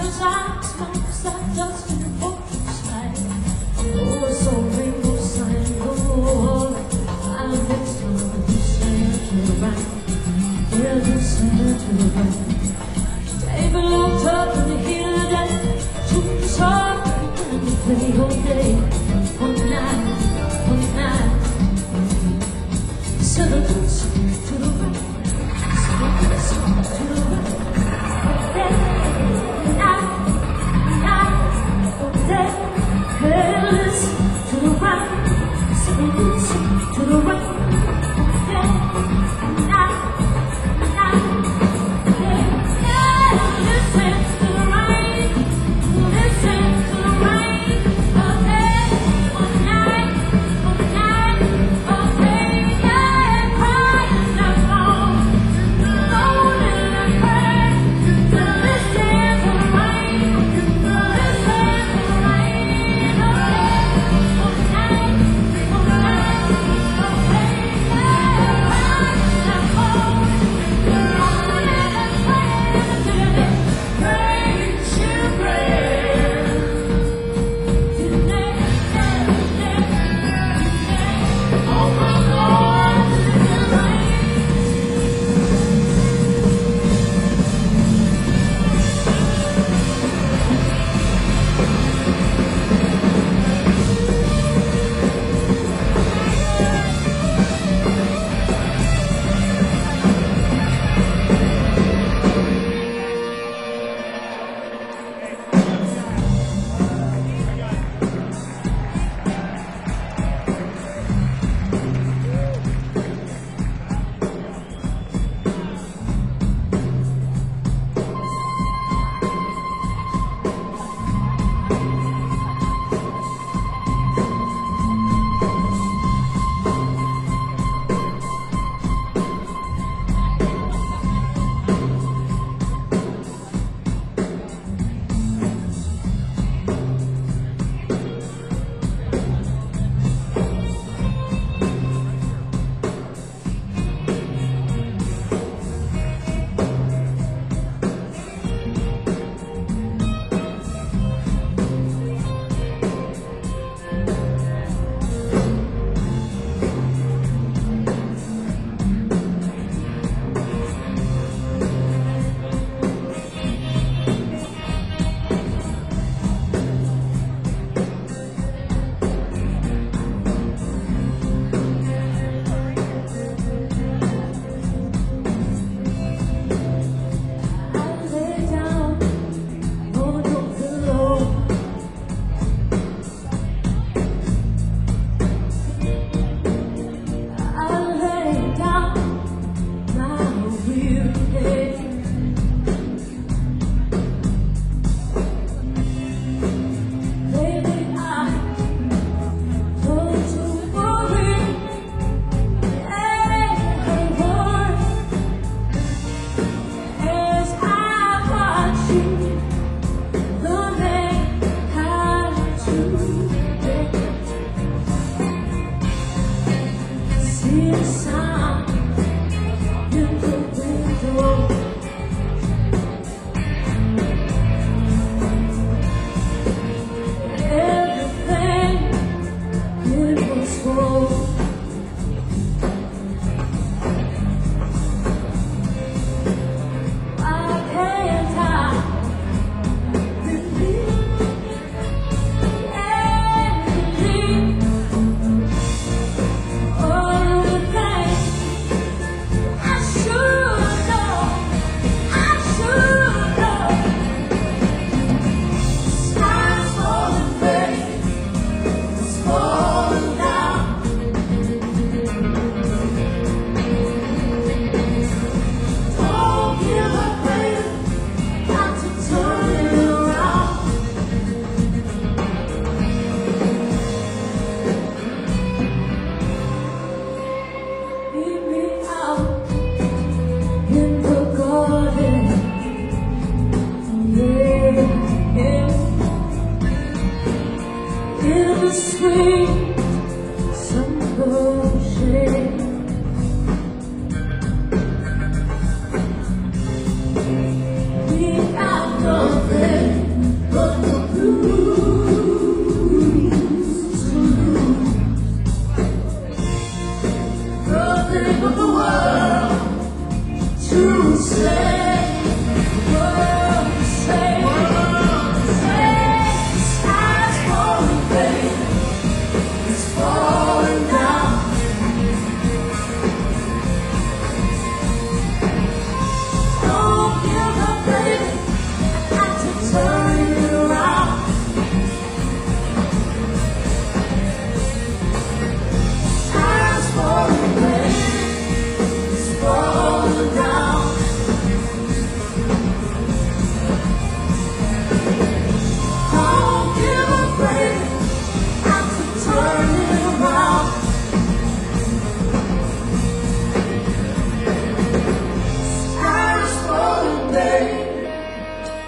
Table locked up in the heat of the day, too soft and we play all day. One night, seven boots to the right, seven boots to the right. Day, curls to the right, seven boots to the right. Day, night.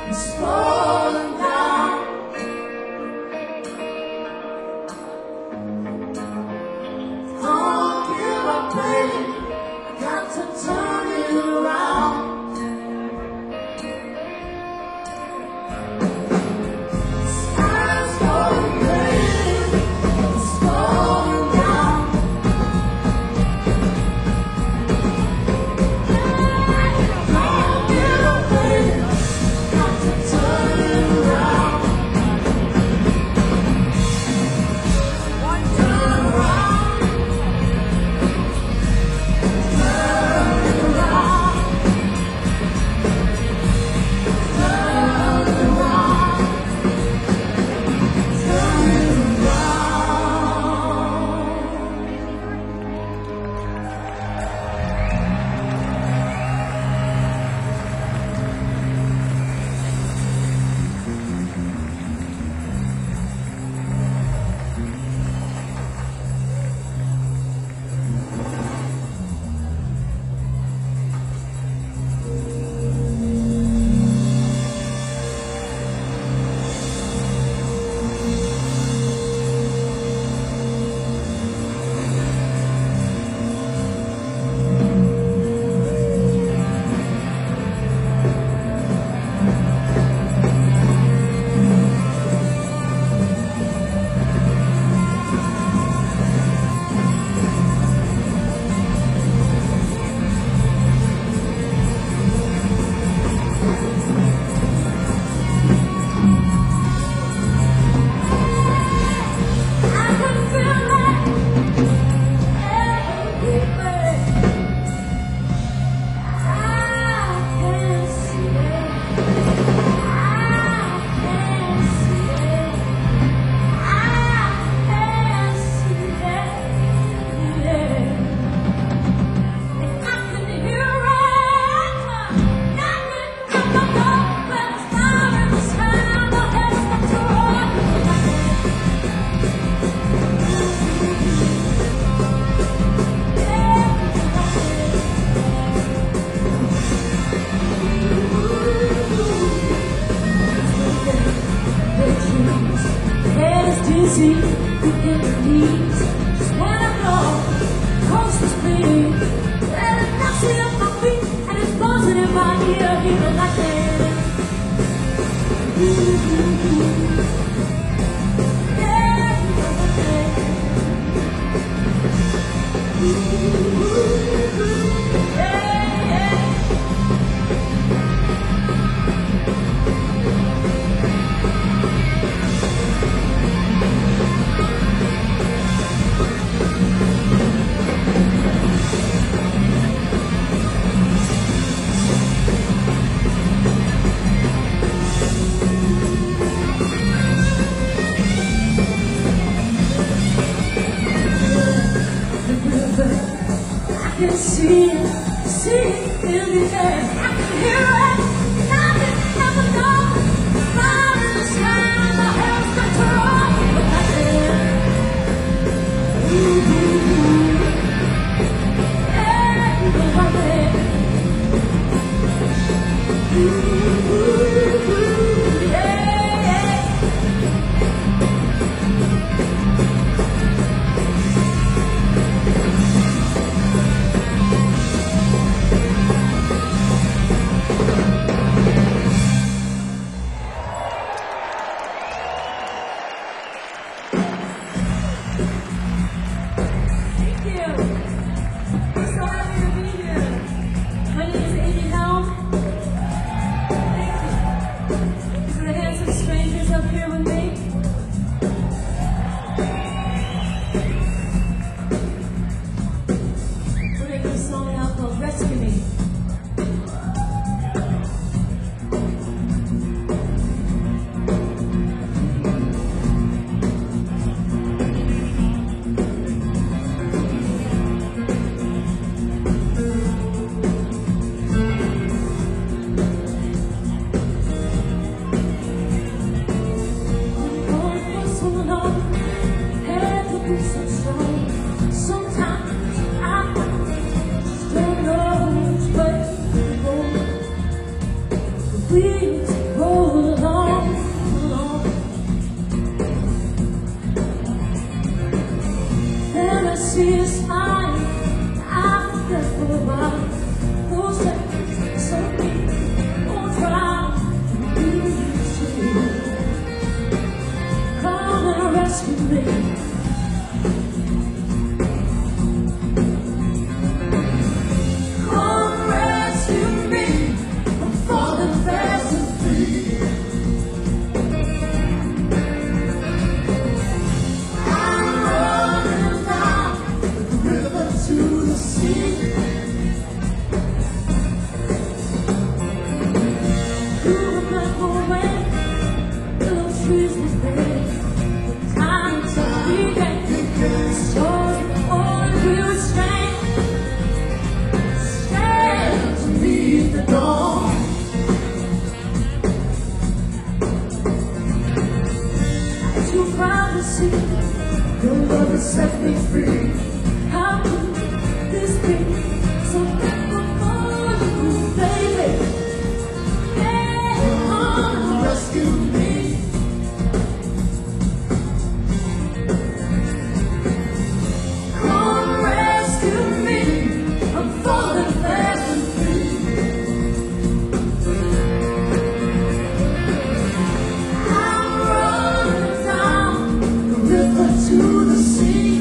is falling down. Don't give up, baby. Got to turn it around. Sky's falling, baby. It's falling down. Don't give up, baby. Got to turn it around. Turn around. Turn around. Turn around. Turn dizzy, begin to ease. Just wanna go, coast is clean. Let it knocks me off my feet, and it's buzzing in my ear, even like that. I can see it in the air. I can hear it, nothing ever knows. Fire in the sky, my hair's got to roll. But I did. Yeah, you know I did. Yeah. Thank you. We're so happy to be here. My name is Amy Helm. Thank you. These are the handsome strangers up here with me. We're going to do a song now called Rescue Me. We for a while. Who said so deep? Won't try to be easy. Come and rescue me. Your love has set me free. How could this be so different for you, baby? Yeah, come and rescue me. Come rescue me. I'm falling fast and free. I'm running down the river to the sea.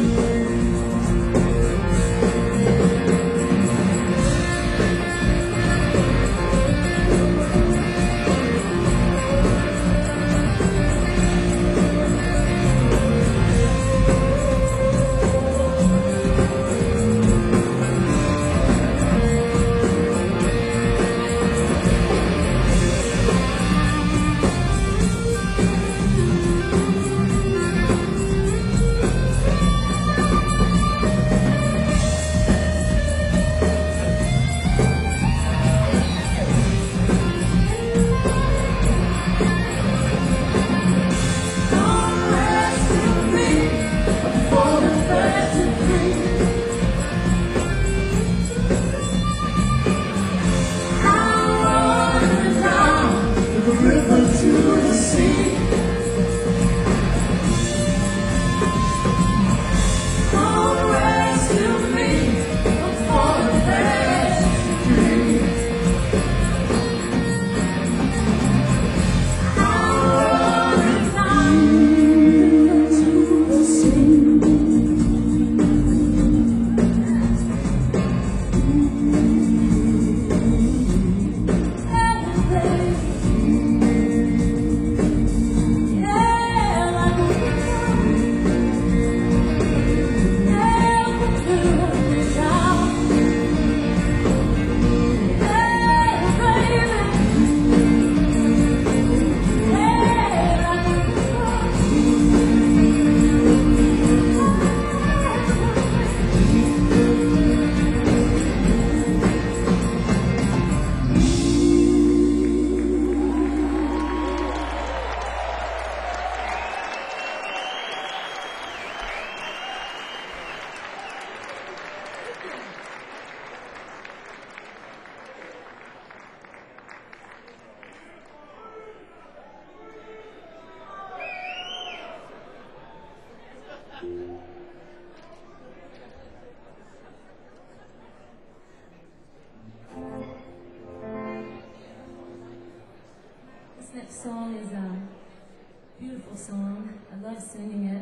This next song is a beautiful song. I love singing it.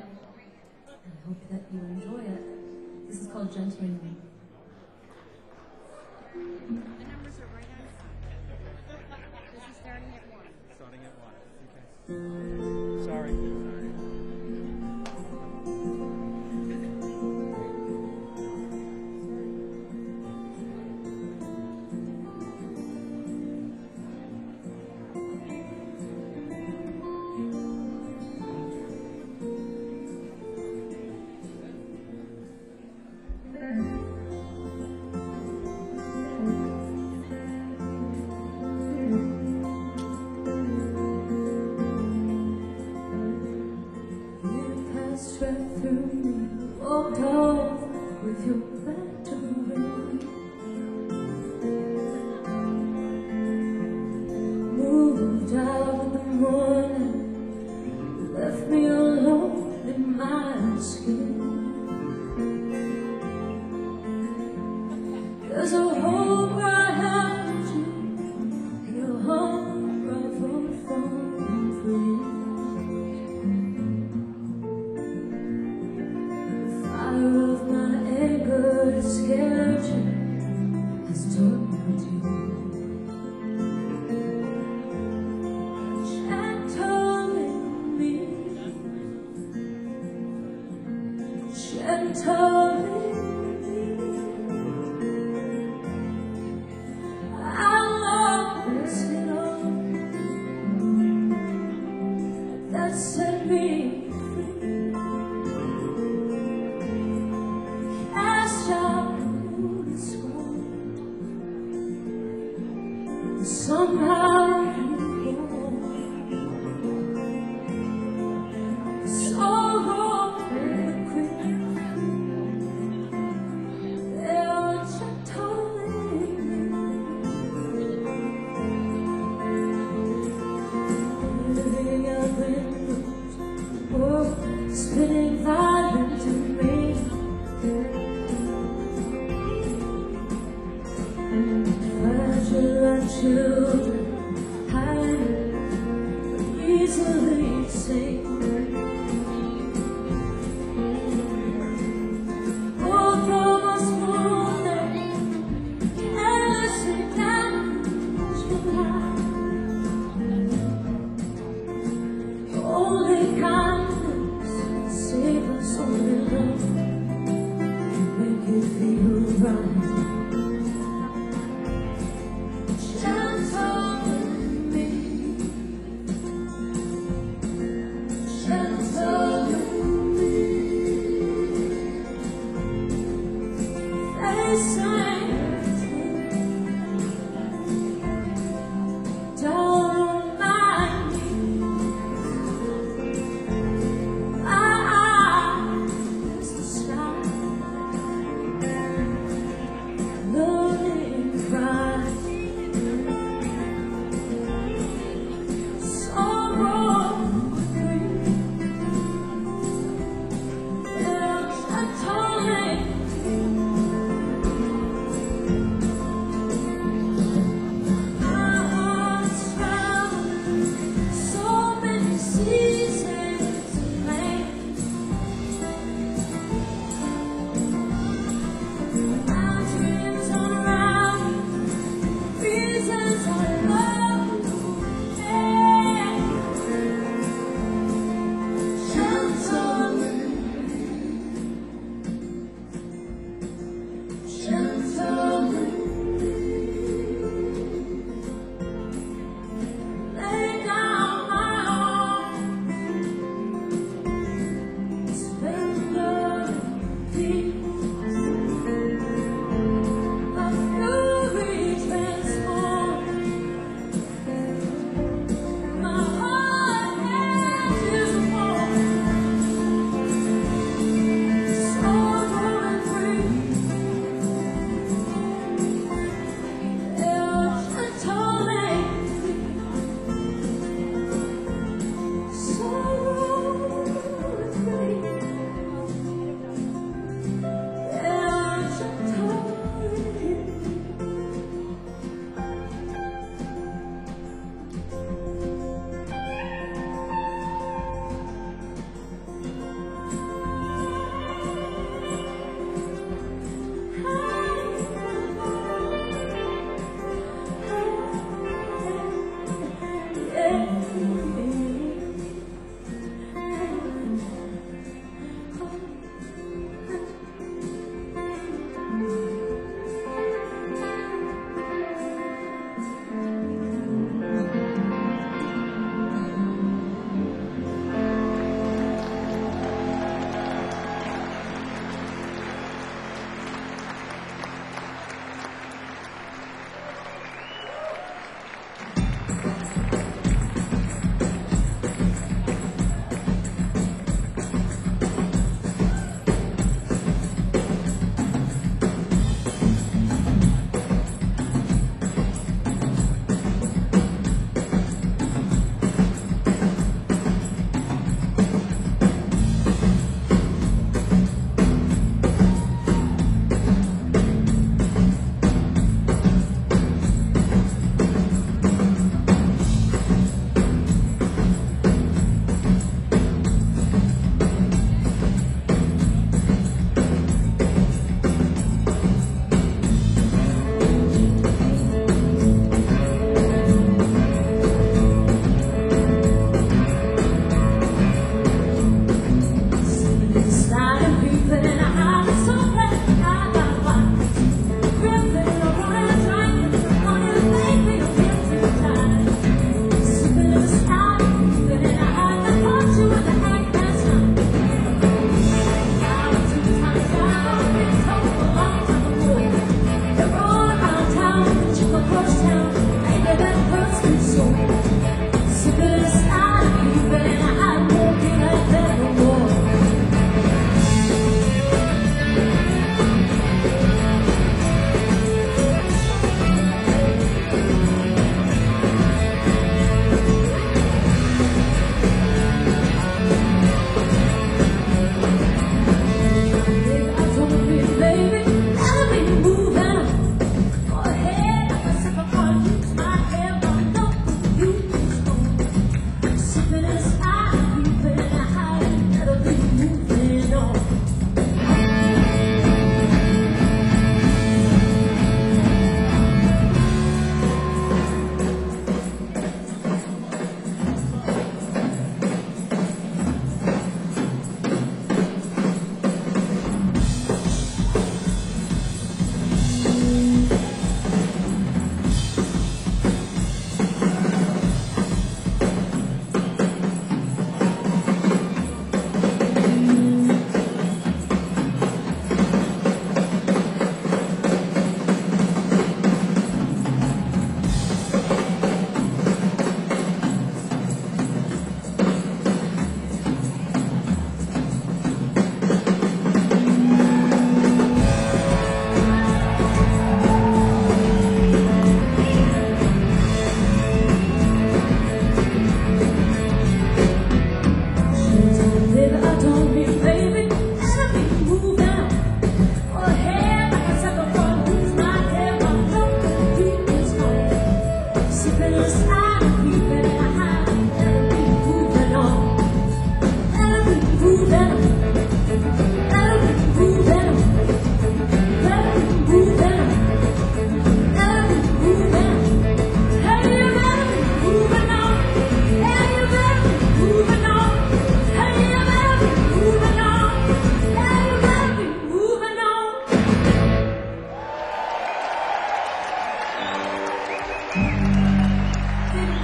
I hope that you enjoy it. This is called Gentleman. The numbers are right outside. This is starting at 1. Starting at 1. Okay. Sorry. Swept through me, walked off with your back to me. Moved out in the morning, left me alone in my skin. 'Cause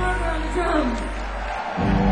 Parker on the drums.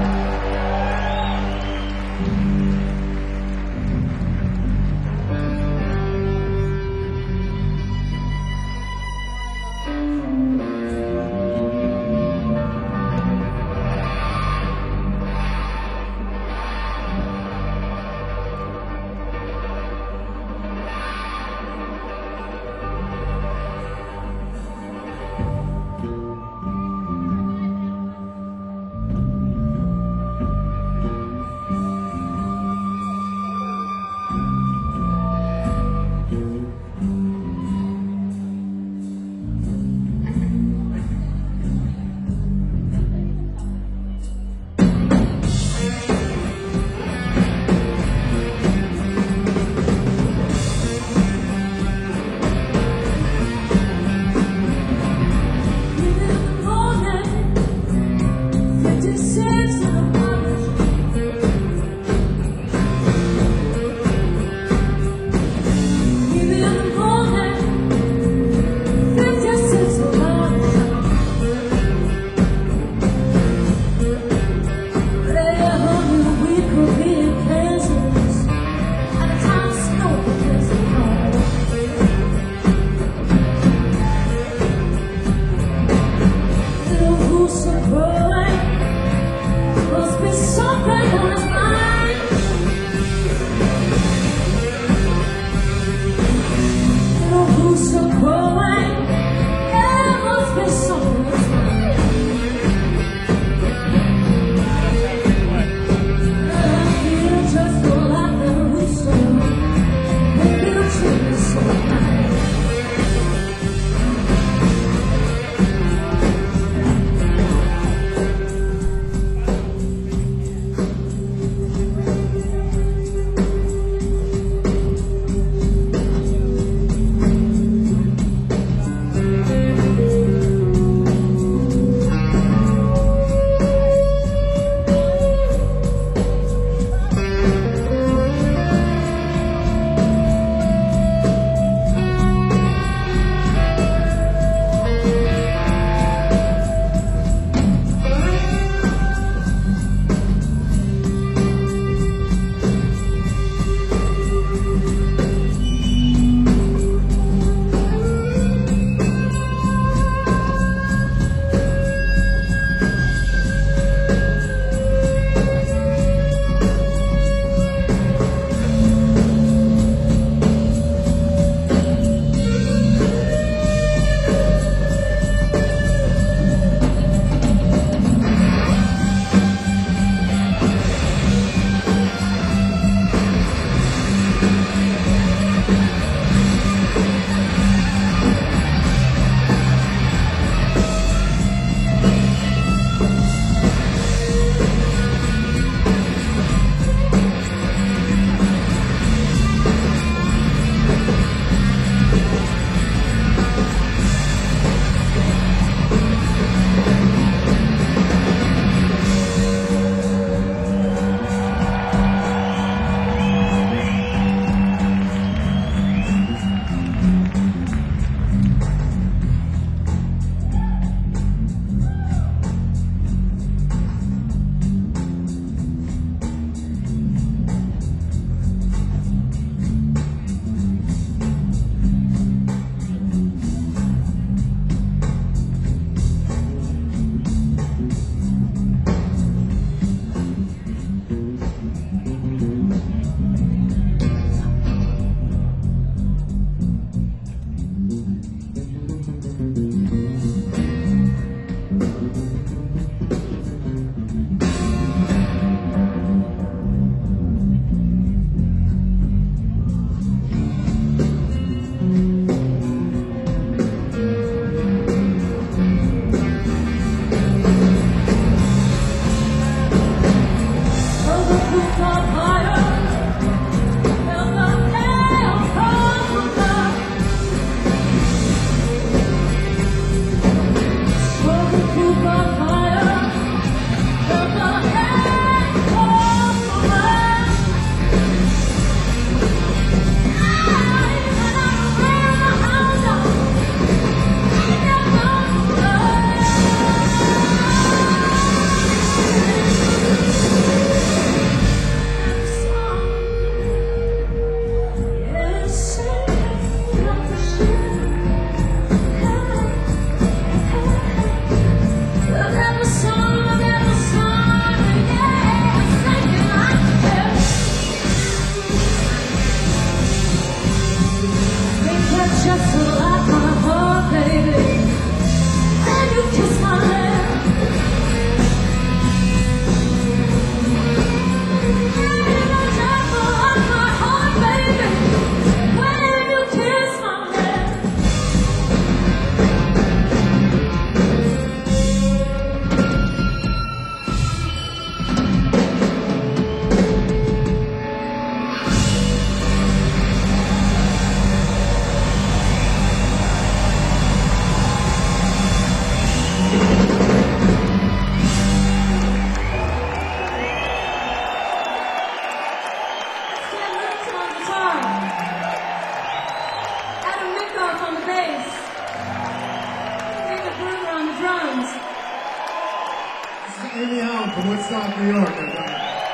Amy Helm from Woodstock, New York, everybody.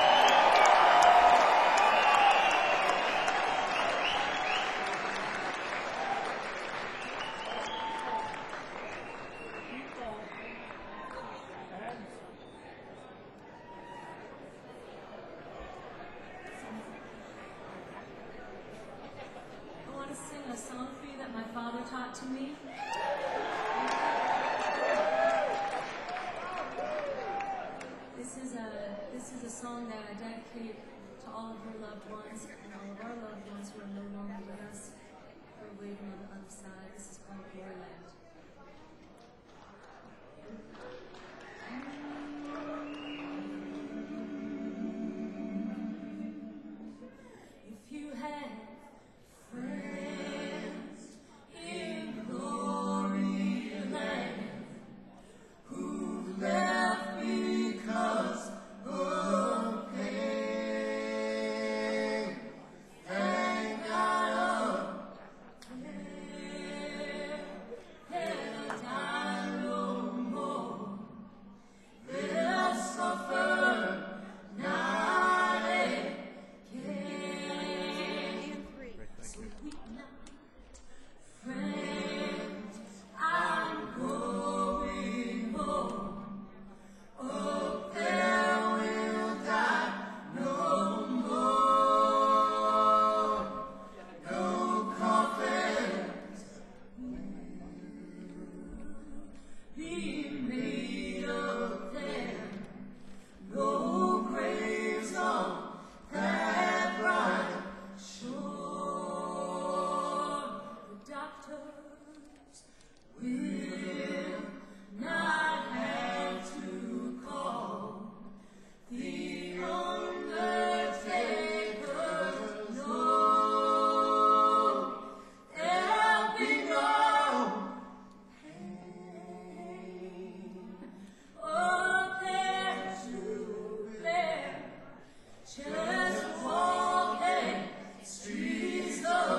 I want to sing a song for you that my father taught to me. This is a song that I dedicate to all of your loved ones and all of our loved ones who are no longer with us, who are waiting on the other side. This is called Gloryland. If you had friends in glory land who left because of pain, thank God of they'll die no more. They'll suffer not again. So weep not, friends, I'm going home. Oh, there will die no more. No coffins be made of them. No graves on that bright shore. The doctors will not have to call the undertakers. No, there'll be no pain or there to bear. Just walking streets of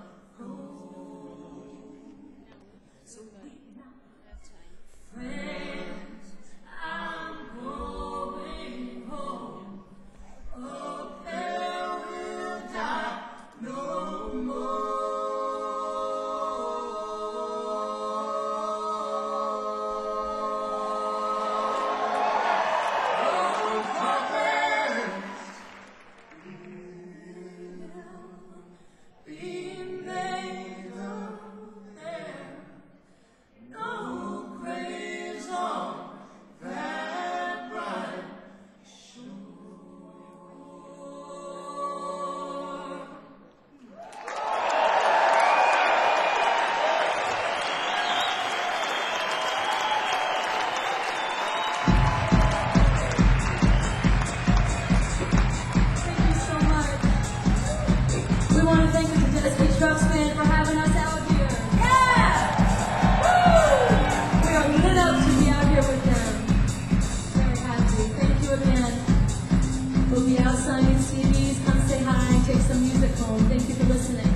gold. So weep not, friends, I'm going home. Oh, there will die no be made of them. No graves on that bright shore. Thank you so much. We want to thank the Genesee Trucks Band for having us out here. Yeah! Woo! We are lit up to be out here with them. Very happy. Thank you again. We'll be out signing CDs. Come say hi and take some music home. Thank you for listening.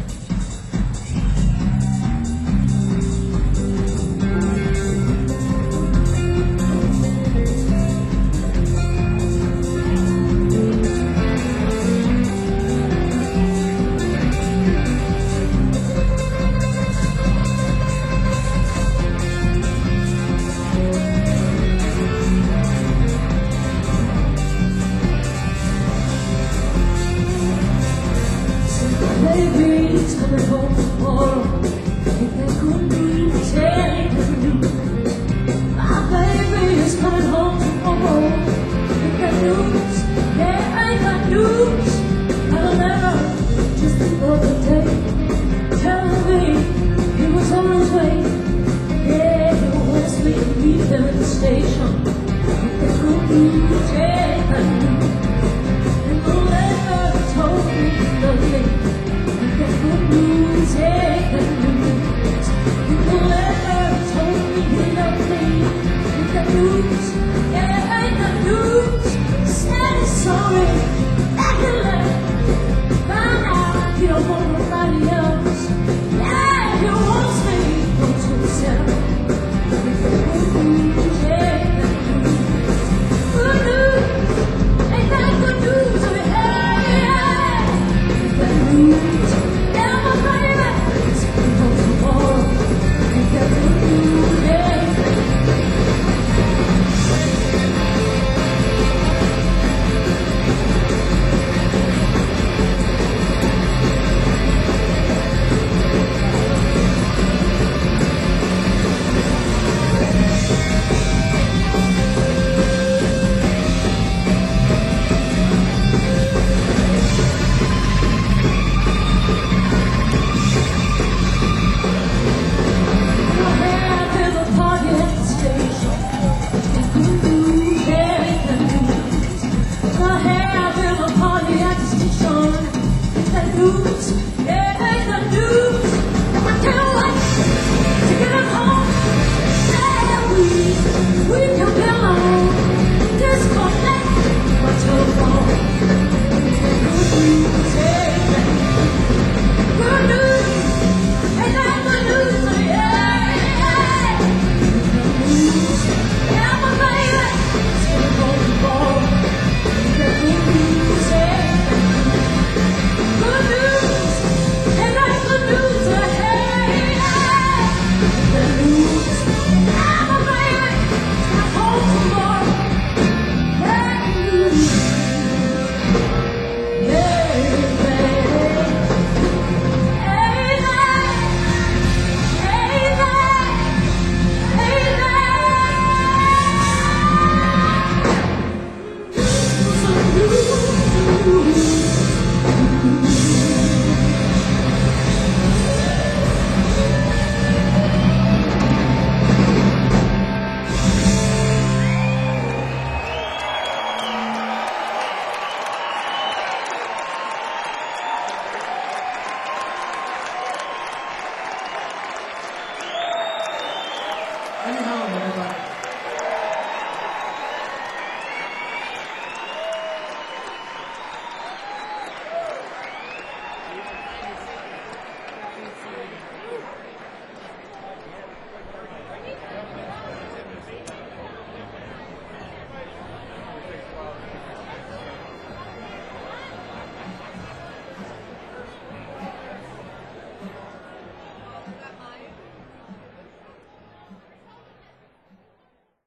Baby, it's coming home tomorrow. Ain't that good news? Yeah, ain't that news? My baby is coming home tomorrow. Ain't that news? Yeah, ain't that news? Got a letter just the other day telling me he was on his way. Yeah, he wants me to meet him at the station. Ain't that good news? Yeah, ain't that news? And the letter told me nothing. Good news, yeah, good news. The letter told me he loved me. Good news.